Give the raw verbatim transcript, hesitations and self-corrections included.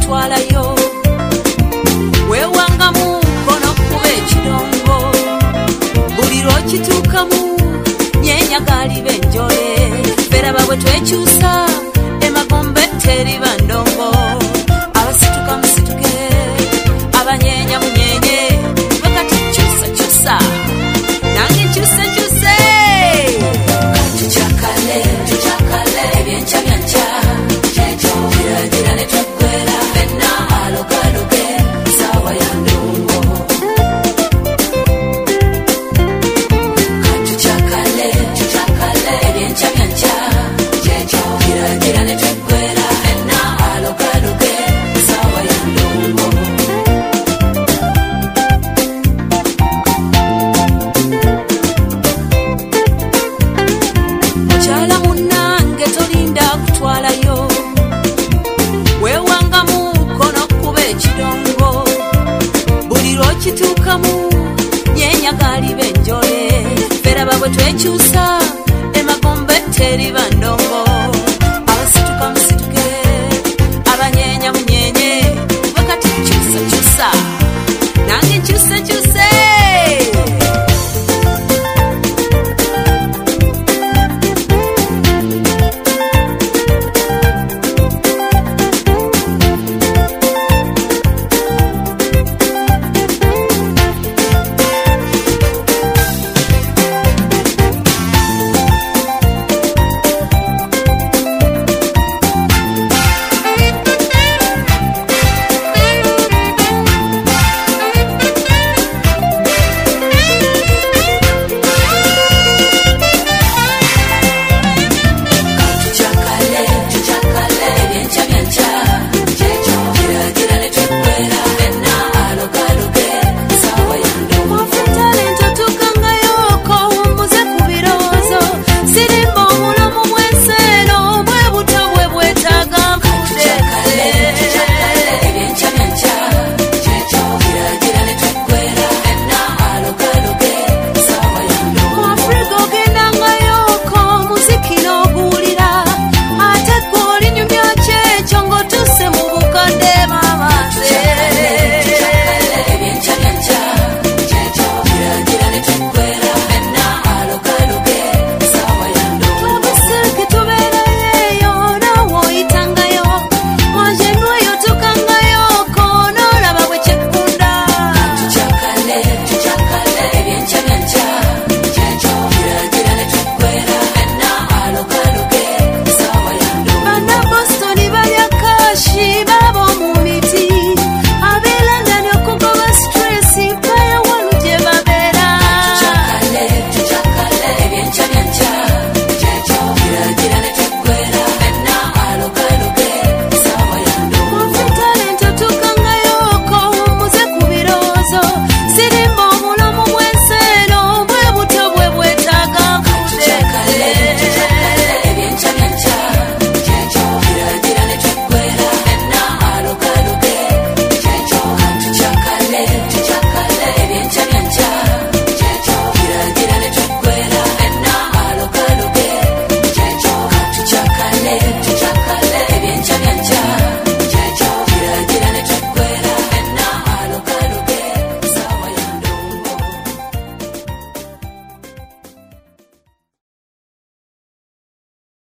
kutwalayo wewanga mukono kuba ekidongo buli lwokituukamu nyenyagali benjole beraba bwe twekyusa emagombe teriba ndongo abasituka musituke abanyenya munyenye bakati kyusa kyusa nange kyusa kyuse katuchakale tuchakale ebyencha byancha checho gira netwekwera fenna alogaluge sawa ya ndongo katuchakale tuchakale ebyencha byancha checho gira netwekwera fenna alogaluge sawa ya ndongo chala munange tolinda kutwalayo wewanga mukono kuba ekidongo buli lwokituukamu nyenyagali benjole beraba bwe twekyusa emagombe teriba